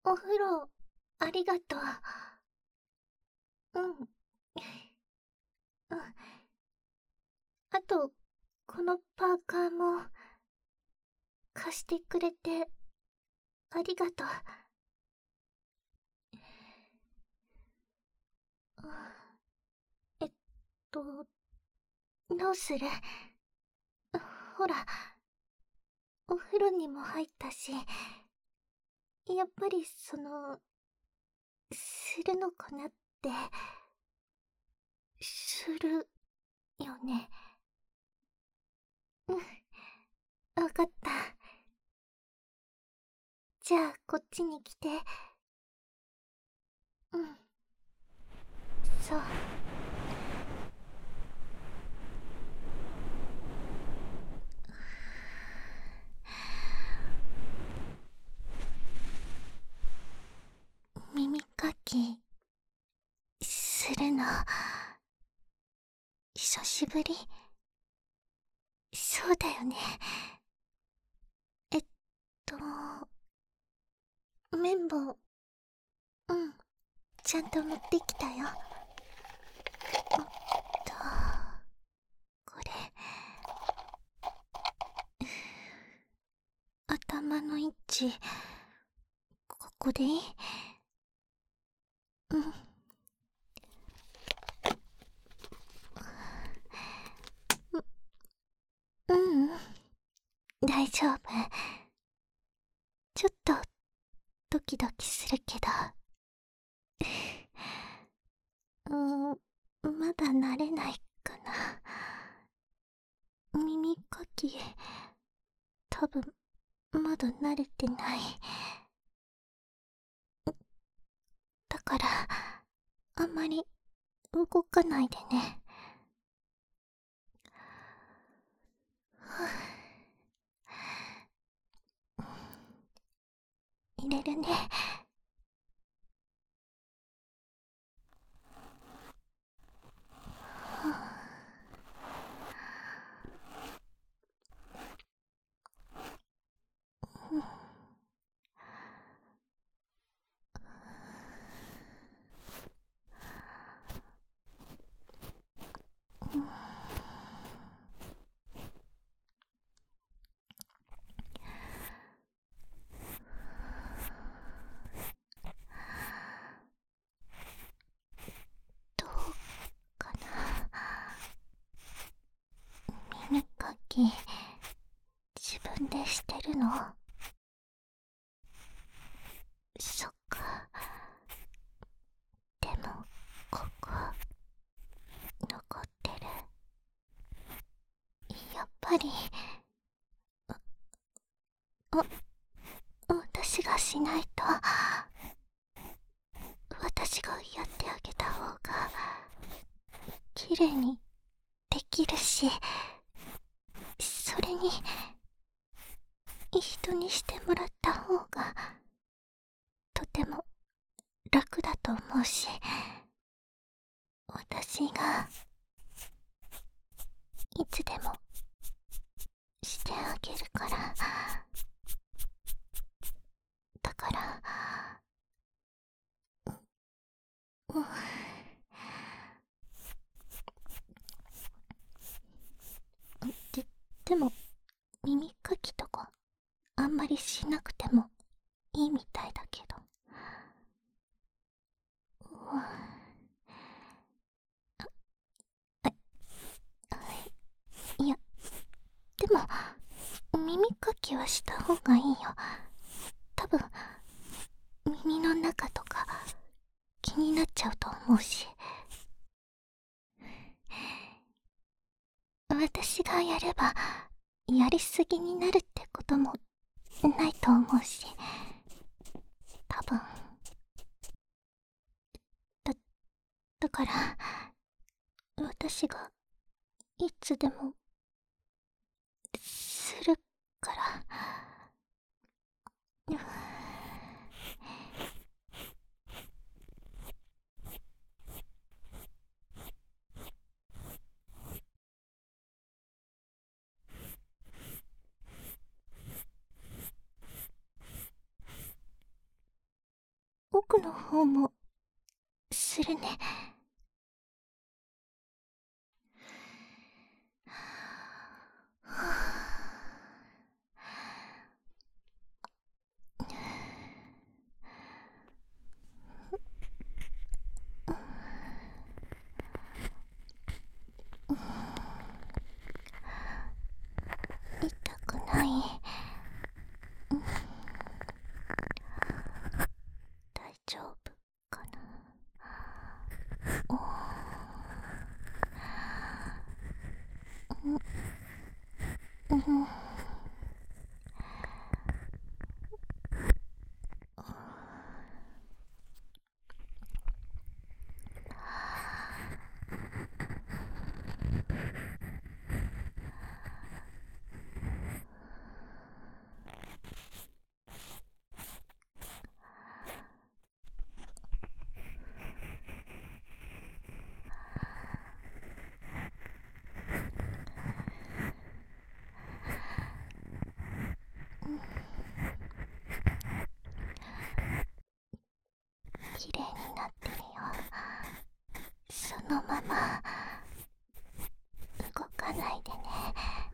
お風呂、ありがとう。うん。うん。あと、このパーカーも、貸してくれて、ありがとう。えっと、どうする？ほら、お風呂にも入ったし、やっぱりするのかなって、するよね。うん、わかった。じゃあ、こっちに来て。うん、そう。耳かき、するの、久しぶり？そうだよね。えっと、綿棒、うん、ちゃんと持ってきたよ。おっと、これ、頭の位置、ここでいい？うん。ううん、大丈夫。ちょっと、ドキドキするけど。まだ慣れないかな。耳かき、多分、まだ慣れてない。だから、あんまり動かないでね。入れるね。どうかな。耳かき、自分でしてるの？そっか。でも、ここ、残ってる。やっぱり、あ、私がしないと、私がやってあげた方が、綺麗にできるし、それに、人にしてもらった方が、とても楽だと思うし、私が、いつでも、してあげるから。だから、うん、で、でも、耳かきとか、あんまりしなくてもいいみたいだけど。うん、いや、でも、耳かきはした方がいいよ。多分、耳の中とか気になっちゃうと思うし。私がやれば、やりすぎになるってこともないと思うし。多分。だ、だから、私が、いつでも、するから。 僕の方もするね。痛くない？大丈夫かな？うん。綺麗になってるよ。そのまま動かないでね。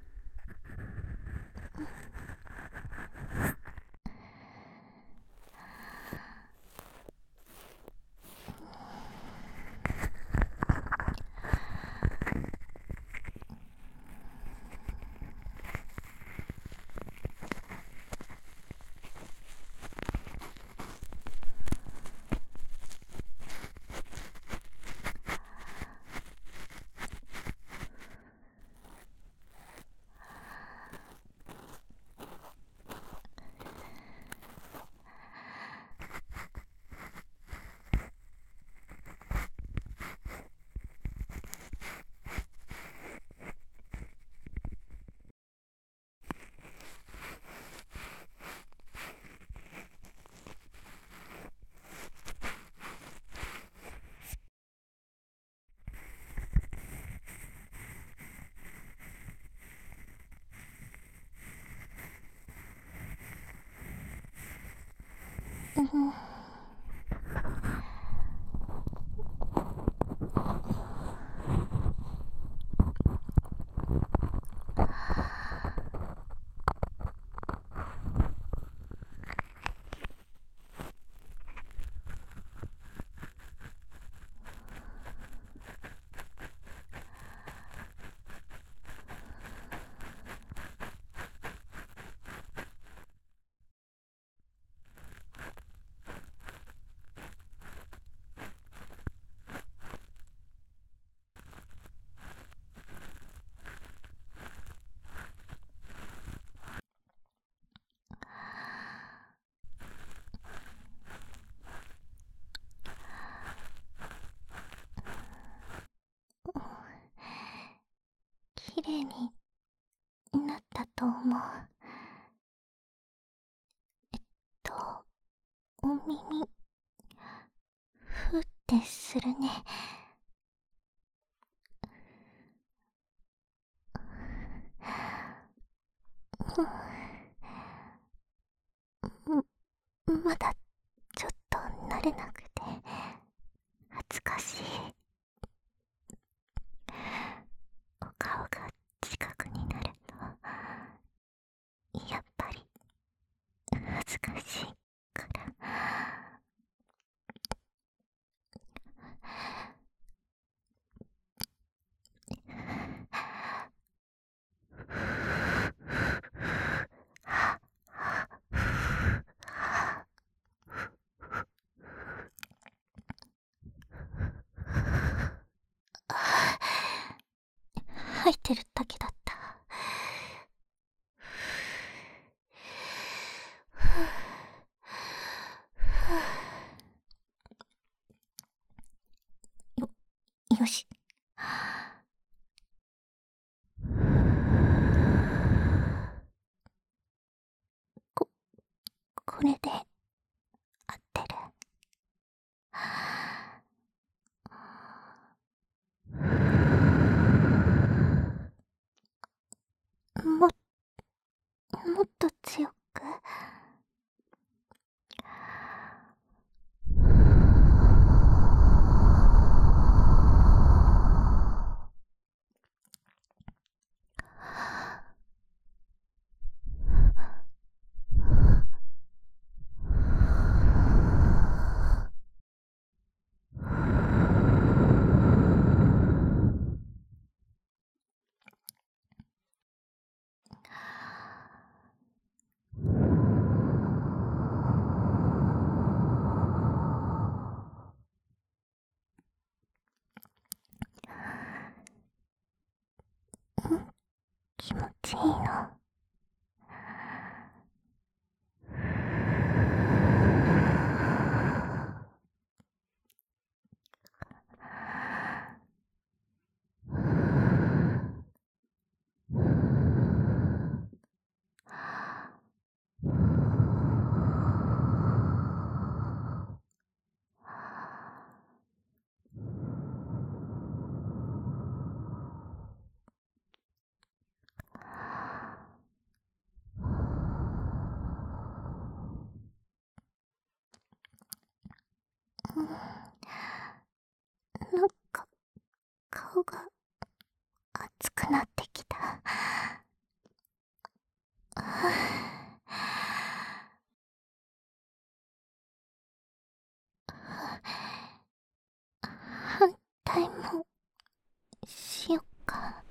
うん。綺麗になったと思う。と、お耳、ふってするね。まだちょっと慣れなくて恥ずかしい。お顔が近くになるとやっぱり恥ずかしいから。入ってるだけだった。よし。こ、これで合ってる。もっと強く。 なんか顔が熱くなってきた。反対もしよっか。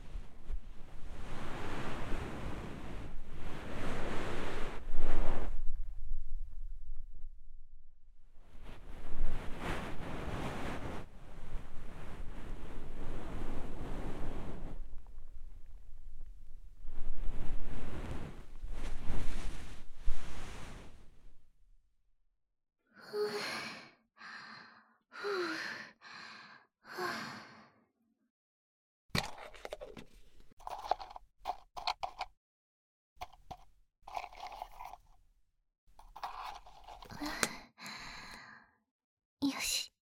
よし、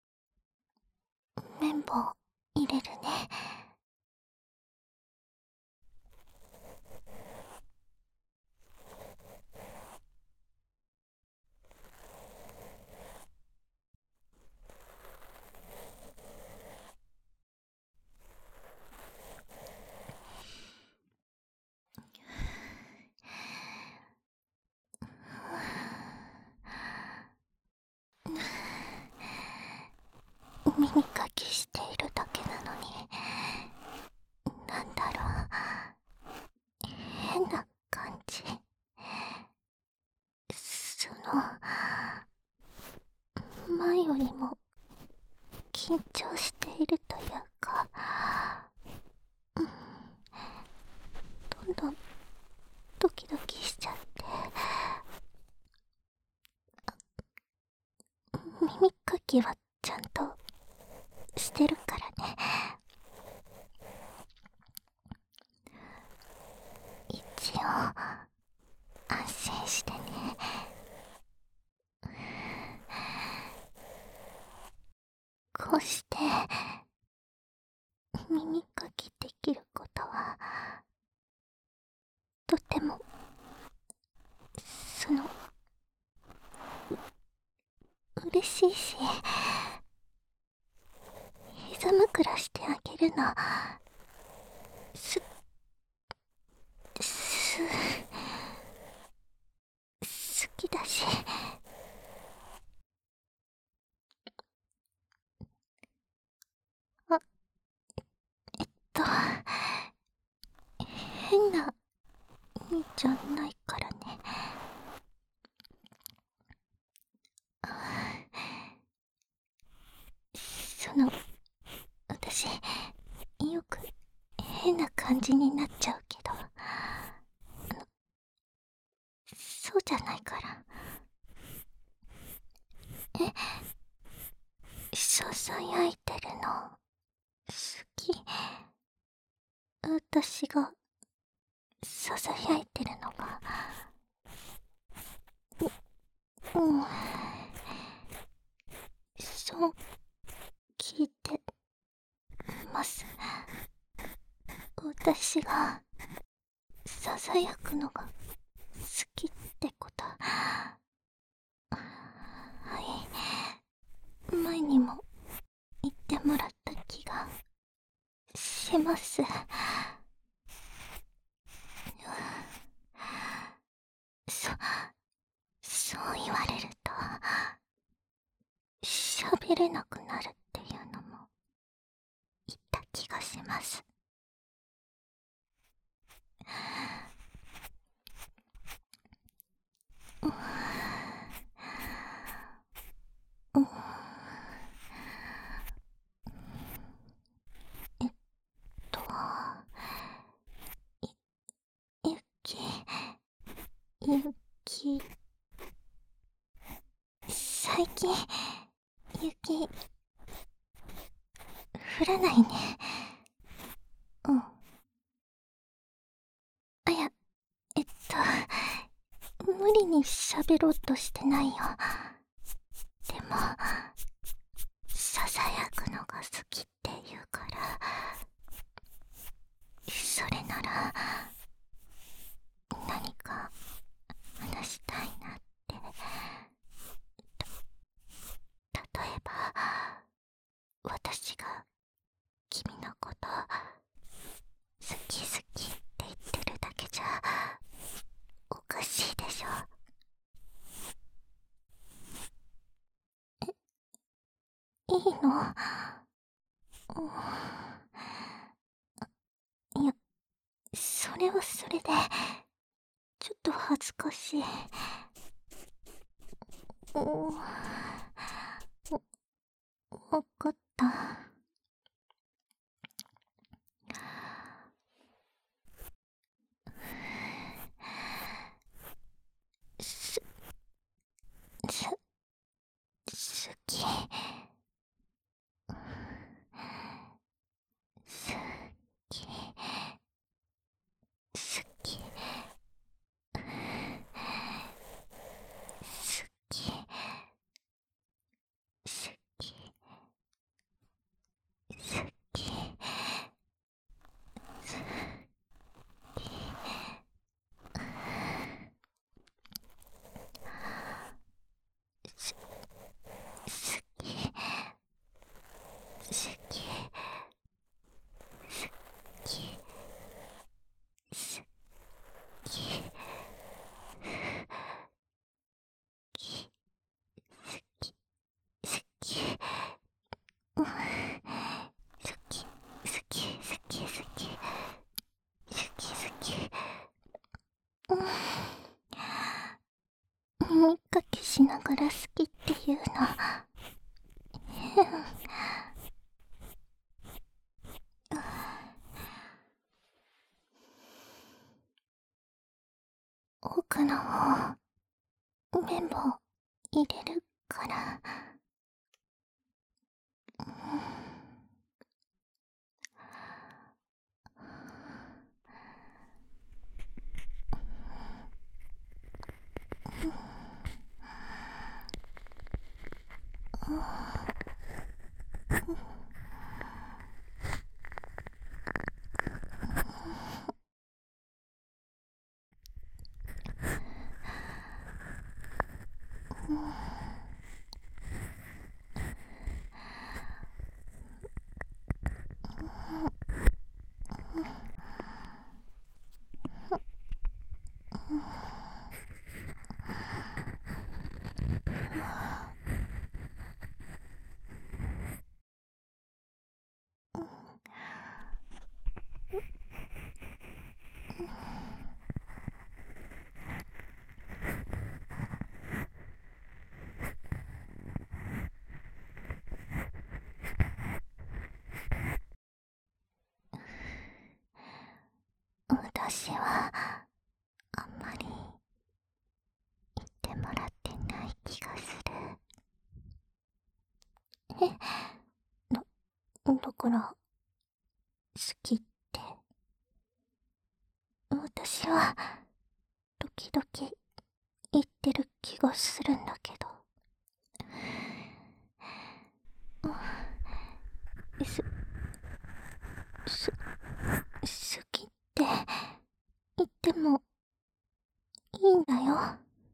綿棒入れるね。耳かきしているだけなのに、なんだろう、変な感じ。前よりも緊張しているというか、どんどんドキドキしちゃって、耳かきはちゃんとしてるからね。一応安心してね。こうして耳かきできることはとても嬉しいし、膝枕してあげるのすす好きだし、あ、変な意味じゃないからね。私よく変な感じになっちゃうけど、そうじゃないから。ささやいてるの好き？私がささやいてるのが、うん、そう聞いてます。私がささやくのが好きってこと。はい、前にも言ってもらった気がします。そそう言われると喋れなくなるっていうのも言った気がします。うん、えっとゆきゆき最近雪降らないね。うん。あ、いや、無理に喋ろうとしてないよ。でもささやくのが好きって言うから、それなら何か話したいなって。 いや、それはそれで、ちょっと恥ずかしい。わかった。す、す、好き。好き。好き。好き。好き。好き。好き。好き。耳かきしながら好きっていうの。奥の方、綿棒入れるから。私はあんまり言ってもらってない気がする。だから好きって私は時々言ってる気がするんだけど。す、す、好きって言ってもいいんだよ。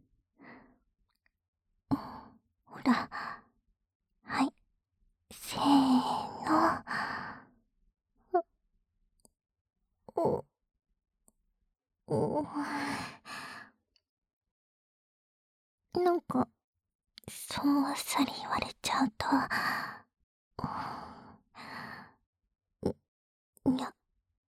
ほら、はい、せーの。お、お、なんか、そうあっさり言われちゃうと、いや、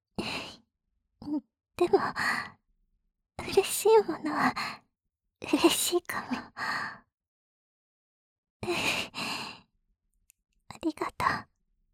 でも、嬉しいものは嬉しいかも。ありがとう。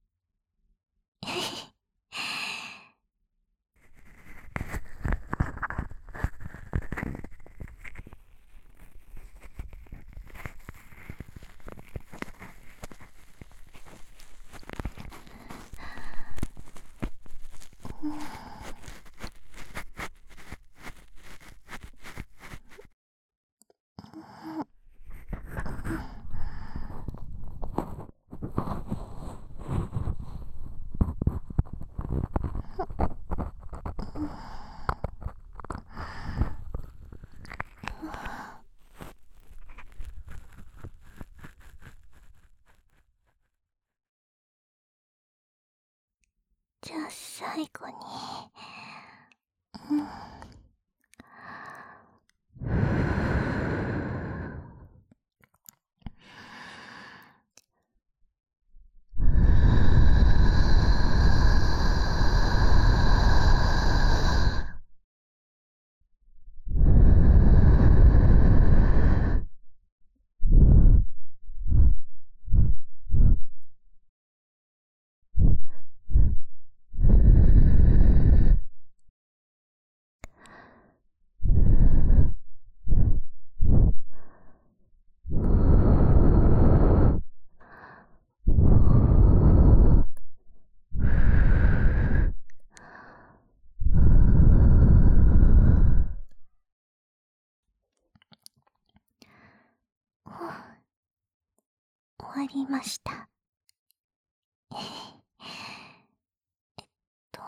じゃあ最後に、 終わりました。と、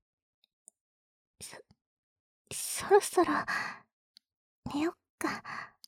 そろそろ寝よっか。